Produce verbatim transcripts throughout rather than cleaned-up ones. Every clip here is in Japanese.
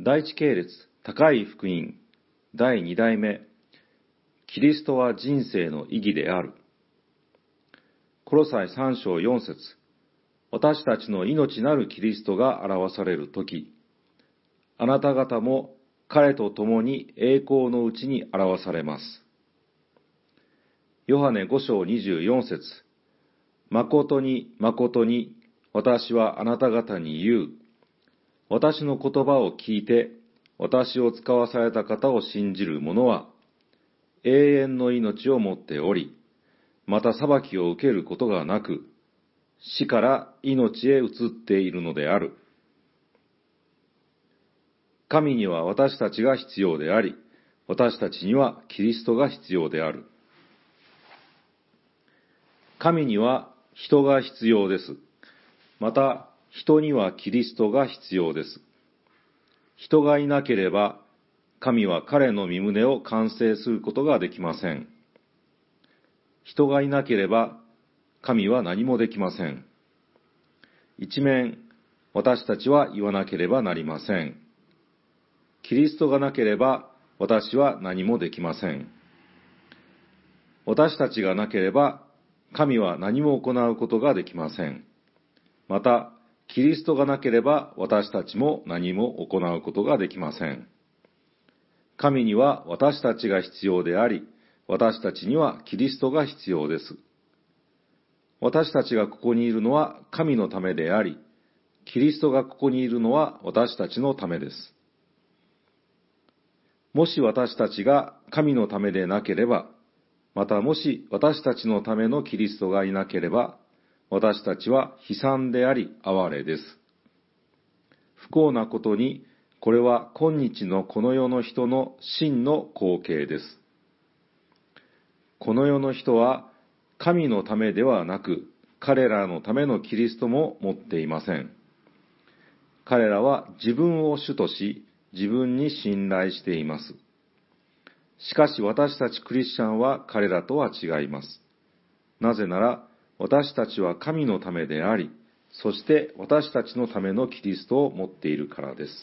第一系列高い福音だいに代目、キリストは人生の意義である。コロサイさん章よん節、私たちの命なるキリストが表されるとき、あなた方も彼と共に栄光のうちに表されます。ヨハネご章にじゅうよん節、誠に誠に私はあなた方に言う。私の言葉を聞いて私を使わされた方を信じる者は永遠の命を持っており、また裁きを受けることがなく、死から命へ移っているのである。神には私たちが必要であり、私たちにはキリストが必要である。神には人が必要です。また、人にはキリストが必要です。人がいなければ、神は彼の身旨を完成することができません。人がいなければ、神は何もできません。一面、私たちは言わなければなりません。キリストがなければ、私は何もできません。私たちがなければ、神は何も行うことができません。また、キリストがなければ、私たちも何も行うことができません。神には私たちが必要であり、私たちにはキリストが必要です。私たちがここにいるのは神のためであり、キリストがここにいるのは私たちのためです。もし私たちが神のためでなければ、またもし私たちのためのキリストがいなければ、私たちは悲惨であり哀れです。不幸なことに、これは今日のこの世の人の真の光景です。この世の人は神のためではなく、彼らのためのキリストも持っていません。彼らは自分を主とし、自分に信頼しています。しかし私たちクリスチャンは彼らとは違います。なぜなら、私たちは神のためであり、そして私たちのためのキリストを持っているからです。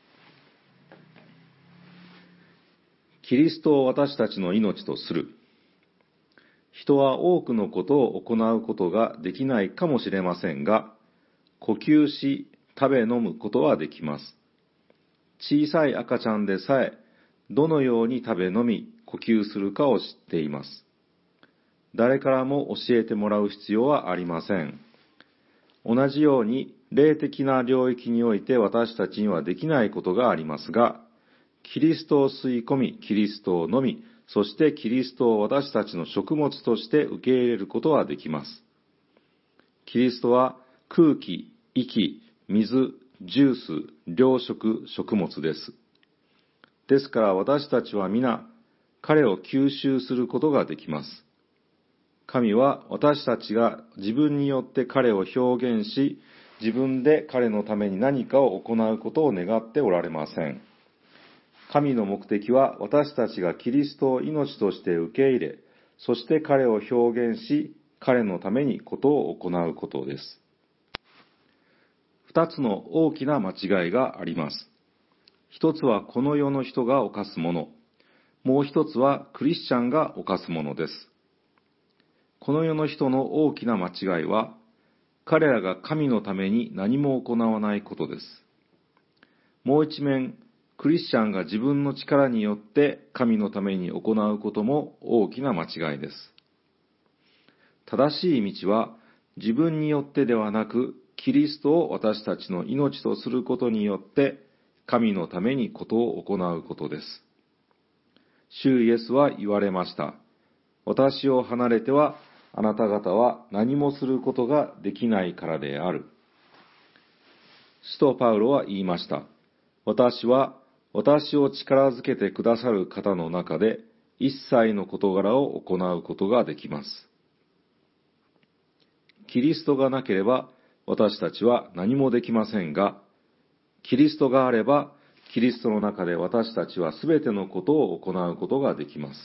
キリストを私たちの命とする。人は多くのことを行うことができないかもしれませんが、呼吸し、食べ飲むことはできます。小さい赤ちゃんでさえ、どのように食べ飲み、呼吸するかを知っています。誰からも教えてもらう必要はありません。同じように、霊的な領域において私たちにはできないことがありますが、キリストを吸い込み、キリストを飲み、そしてキリストを私たちの食物として受け入れることはできます。キリストは空気、息、水、ジュース、糧食、食物です。ですから私たちは皆、彼を吸収することができます。神は私たちが自分によって彼を表現し、自分で彼のために何かを行うことを願っておられません。神の目的は私たちがキリストを命として受け入れ、そして彼を表現し、彼のためにことを行うことです。二つの大きな間違いがあります。一つはこの世の人が犯すもの。もう一つはクリスチャンが犯すものです。この世の人の大きな間違いは、彼らが神のために何も行わないことです。もう一面、クリスチャンが自分の力によって神のために行うことも大きな間違いです。正しい道は自分によってではなく、キリストを私たちの命とすることによって神のためにことを行うことです。主イエスは言われました。私を離れてはあなた方は何もすることができないからである。使徒パウロは言いました。私は私を力づけてくださる方の中で一切の事柄を行うことができます。キリストがなければ私たちは何もできませんが、キリストがあれば、キリストの中で私たちはすべてのことを行うことができます。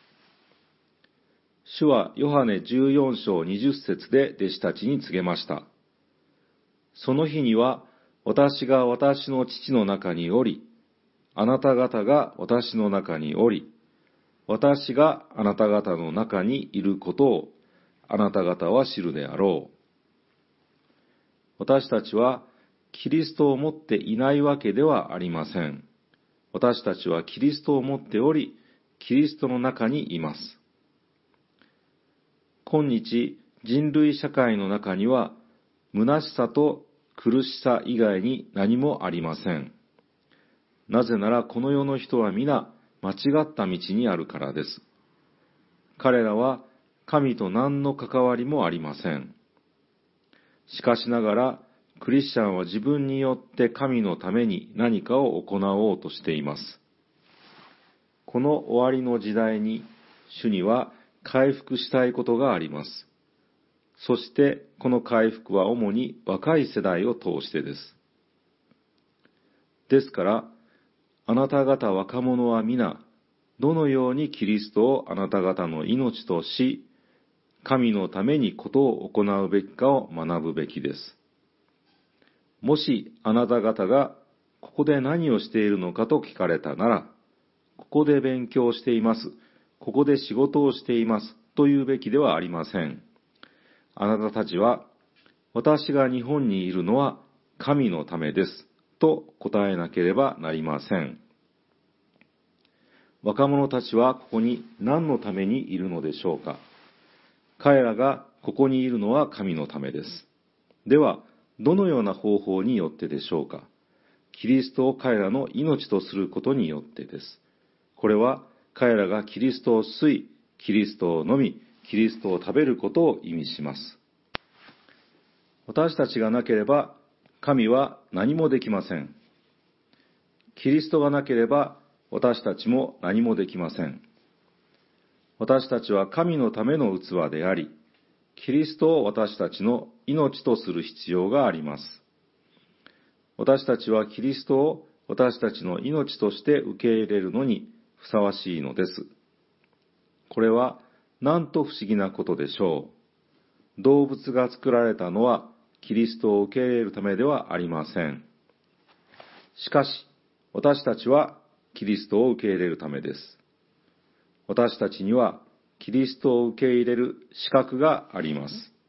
主はヨハネじゅうよん章にじゅっ節で弟子たちに告げました。その日には、私が私の父の中におり、 あなた方が私の中におり、私があなた方の中にいることをあなた方は知るであろう。私たちはキリストを持っていないわけではありません。私たちはキリストを持っており、キリストの中にいます。今日、人類社会の中には、虚しさと苦しさ以外に何もありません。なぜならこの世の人は皆間違った道にあるからです。彼らは神と何の関わりもありません。しかしながら、クリスチャンは自分によって神のために何かを行おうとしています。この終わりの時代に、主には回復したいことがあります。そしてこの回復は主に若い世代を通してです。ですから、あなた方若者は皆、どのようにキリストをあなた方の命とし、神のためにことを行うべきかを学ぶべきです。もしあなた方がここで何をしているのかと聞かれたなら、ここで勉強しています、ここで仕事をしていますと言うべきではありません。あなたたちは、私が日本にいるのは神のためですと答えなければなりません。若者たちはここに何のためにいるのでしょうか。彼らがここにいるのは神のためです。では、どのような方法によってでしょうか。キリストを彼らの命とすることによってです。これは彼らがキリストを吸い、キリストを飲み、キリストを食べることを意味します。私たちがなければ神は何もできません。キリストがなければ私たちも何もできません。私たちは神のための器であり、キリストを私たちの命とする必要があります。私たちはキリストを私たちの命として受け入れるのにふさわしいのです。これはなんと不思議なことでしょう。動物が作られたのはキリストを受け入れるためではありません。しかし、私たちはキリストを受け入れるためです。私たちにはキリストを受け入れる資格があります。